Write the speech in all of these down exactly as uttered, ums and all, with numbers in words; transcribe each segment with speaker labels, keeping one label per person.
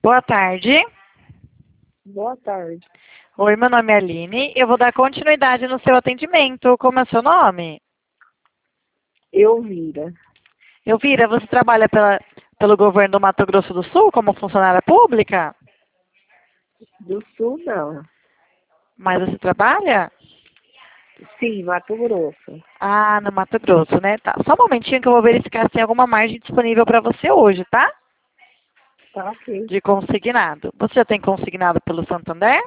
Speaker 1: Boa tarde.
Speaker 2: Boa tarde.
Speaker 1: Oi, meu nome é Aline. Eu vou dar continuidade no seu atendimento. Como é o seu nome?
Speaker 2: Elvira.
Speaker 1: Elvira, você trabalha pela, pelo governo do Mato Grosso do Sul como funcionária pública?
Speaker 2: Do Sul, não.
Speaker 1: Mas você trabalha?
Speaker 2: Sim, Mato Grosso.
Speaker 1: Ah, no Mato Grosso, né? Tá. Só um momentinho que eu vou verificar se tem alguma margem disponível para você hoje, tá?
Speaker 2: Tá ok.
Speaker 1: De consignado. Você já tem consignado pelo Santander?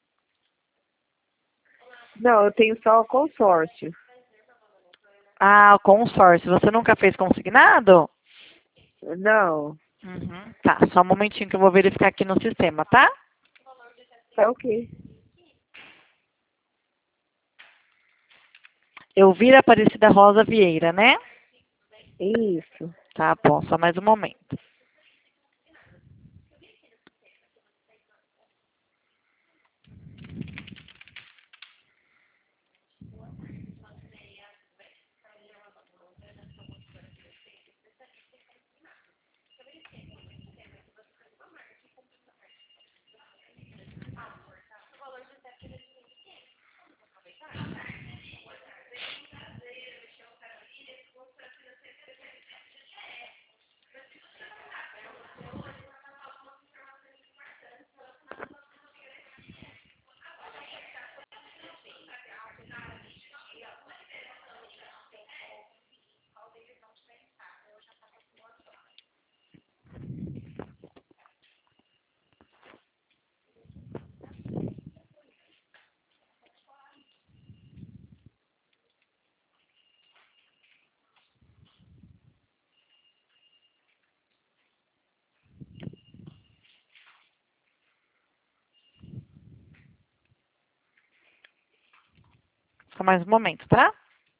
Speaker 2: Não, eu tenho só o consórcio.
Speaker 1: Ah, o consórcio. Você nunca fez consignado?
Speaker 2: Não.
Speaker 1: Uhum. Tá, só um momentinho que eu vou verificar aqui no sistema, tá?
Speaker 2: Tá ok.
Speaker 1: Elvira Aparecida Rosa Vieira, né?
Speaker 2: Isso.
Speaker 1: Tá bom, só mais um momento. Só mais um momento, tá?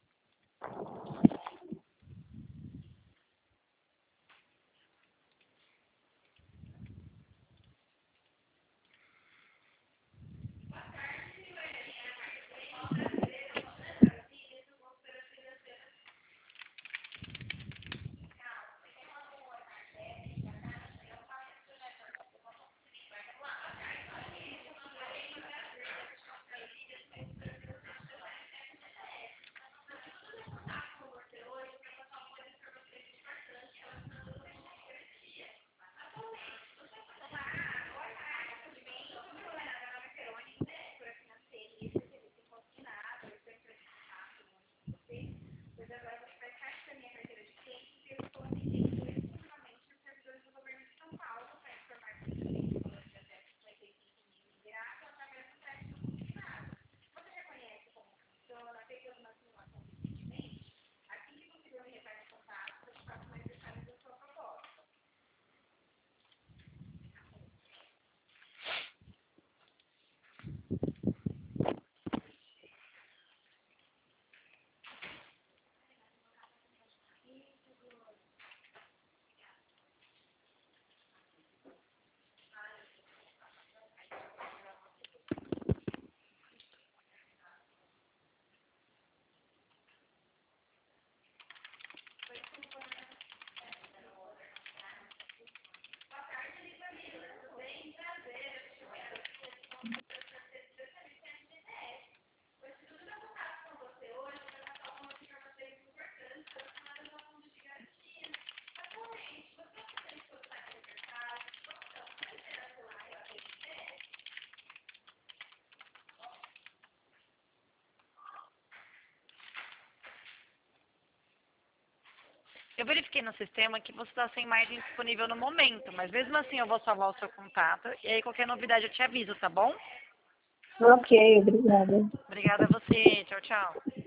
Speaker 1: Eu verifiquei no sistema que você está sem margem disponível no momento, mas mesmo assim eu vou salvar o seu contato e aí qualquer novidade eu te aviso, tá bom?
Speaker 2: Ok, obrigada.
Speaker 1: Obrigada a você. Tchau, tchau.